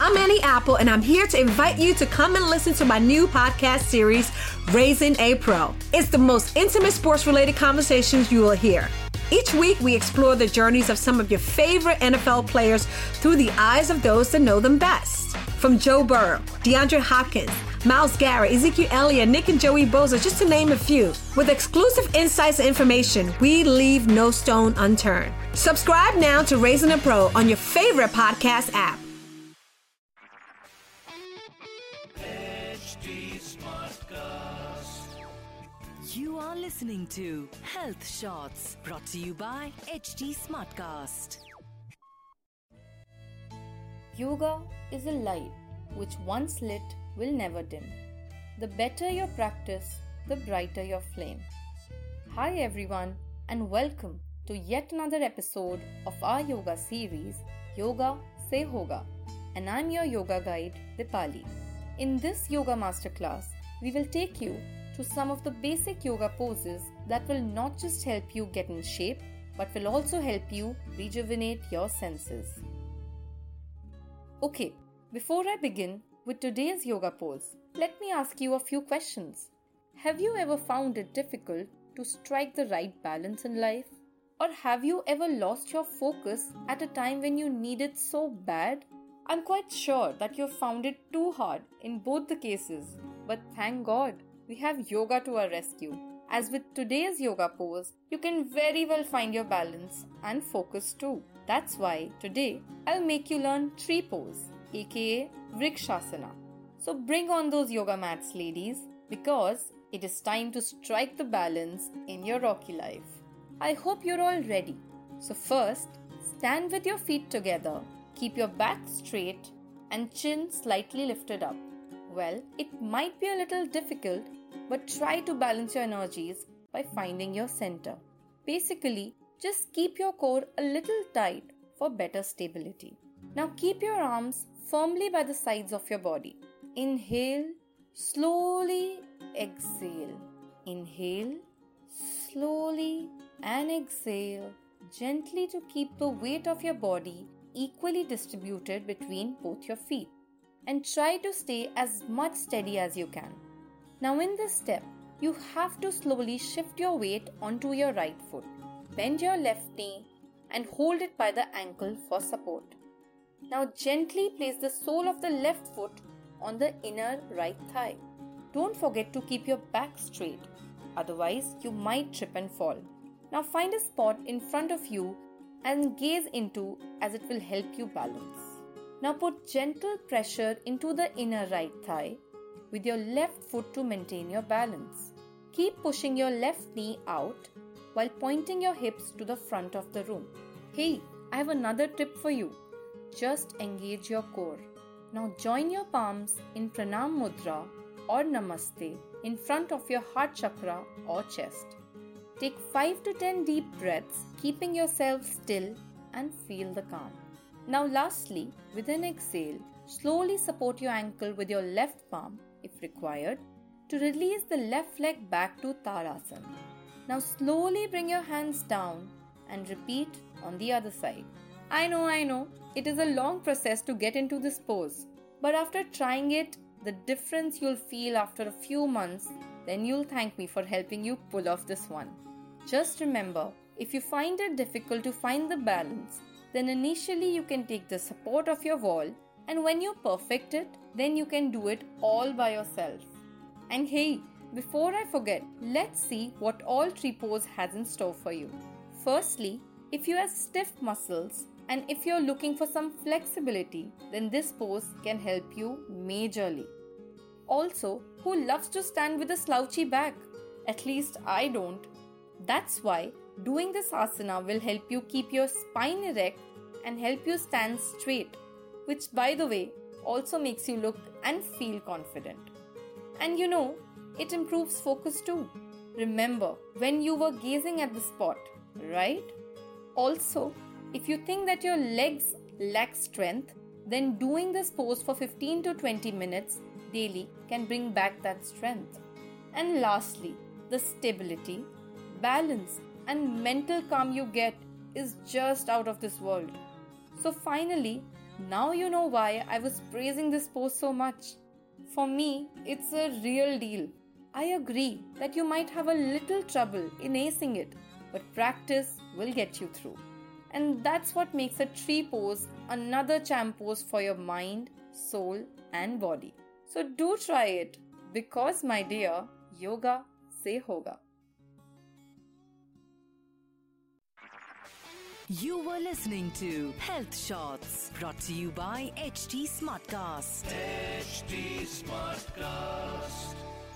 I'm Annie Apple, and I'm here to invite you to come and listen to my new podcast series, Raising a Pro. It's the most intimate sports-related conversations you will hear. Each week, we explore the journeys of some of your favorite NFL players through the eyes of those that know them best. From Joe Burrow, DeAndre Hopkins, Myles Garrett, Ezekiel Elliott, Nick and Joey Bosa, just to name a few. With exclusive insights and information, we leave no stone unturned. Subscribe now to Raising a Pro on your favorite podcast app. You are listening to Health Shots, brought to you by HT Smartcast. Yoga is a light which once lit will never dim. The better your practice, the brighter your flame. Hi everyone, and welcome to yet another episode of our yoga series, Yoga Se Hoga, and I'm your yoga guide, Dipali. In this yoga masterclass, we will take you to some of the basic yoga poses that will not just help you get in shape, but will also help you rejuvenate your senses. Okay, before I begin with today's yoga pose, let me ask you a few questions. Have you ever found it difficult to strike the right balance in life? Or have you ever lost your focus at a time when you need it so bad? I'm quite sure that you found it too hard in both the cases, but thank God, we have yoga to our rescue. As with today's yoga pose, you can very well find your balance and focus too. That's why today I'll make you learn 3 poses, aka Vrikshasana. So bring on those yoga mats, ladies, because it is time to strike the balance in your rocky life. I hope you're all ready. So first, stand with your feet together, keep your back straight and chin slightly lifted up. Well, it might be a little difficult, but try to balance your energies by finding your center. Basically, just keep your core a little tight for better stability. Now keep your arms firmly by the sides of your body. Inhale, slowly exhale. Inhale, slowly and exhale, gently to keep the weight of your body equally distributed between both your feet. And try to stay as much steady as you can. Now in this step, you have to slowly shift your weight onto your right foot. Bend your left knee and hold it by the ankle for support. Now gently place the sole of the left foot on the inner right thigh. Don't forget to keep your back straight, otherwise you might trip and fall. Now find a spot in front of you and gaze into as it will help you balance. Now put gentle pressure into the inner right thigh with your left foot to maintain your balance. Keep pushing your left knee out while pointing your hips to the front of the room. Hey, I have another tip for you. Just engage your core. Now join your palms in Pranam Mudra or Namaste in front of your heart chakra or chest. Take 5 to 10 deep breaths, keeping yourself still and feel the calm. Now lastly, with an exhale, slowly support your ankle with your left palm, if required, to release the left leg back to Tadasana. Now slowly bring your hands down and repeat on the other side. I know, it is a long process to get into this pose. But after trying it, the difference you'll feel after a few months, then you'll thank me for helping you pull off this one. Just remember, if you find it difficult to find the balance, then initially you can take the support of your wall, and when you perfect it, then you can do it all by yourself. And hey, before I forget, let's see what all 3 pose has in store for you. Firstly, if you have stiff muscles and if you're looking for some flexibility, then this pose can help you majorly. Also, who loves to stand with a slouchy back? At least I don't. That's why doing this asana will help you keep your spine erect and help you stand straight, which by the way also makes you look and feel confident. And it improves focus too. Remember when you were gazing at the spot, right? Also, if you think that your legs lack strength, then doing this pose for 15 to 20 minutes daily can bring back that strength. And lastly, the stability, balance and mental calm you get is just out of this world. So finally, Now you know why I was praising this post so much. For me, it's a real deal. I agree that you might have a little trouble in acing it, but practice will get you through. And that's what makes a tree pose another champ pose for your mind, soul, and body. So do try it, because my dear, yoga se hoga. You were listening to Health Shots, brought to you by HT Smartcast. HT Smartcast.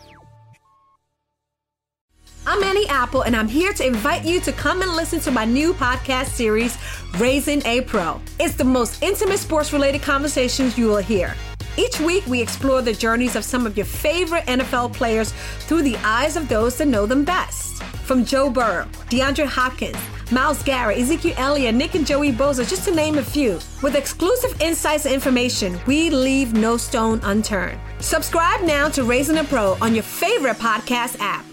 I'm Annie Apple, and I'm here to invite you to come and listen to my new podcast series, Raising a Pro. It's the most intimate sports-related conversations you will hear. Each week, we explore the journeys of some of your favorite NFL players through the eyes of those that know them best. From Joe Burrow, DeAndre Hopkins, Myles Garrett, Ezekiel Elliott, Nick and Joey Bosa, just to name a few. With exclusive insights and information, we leave no stone unturned. Subscribe now to Raising a Pro on your favorite podcast app.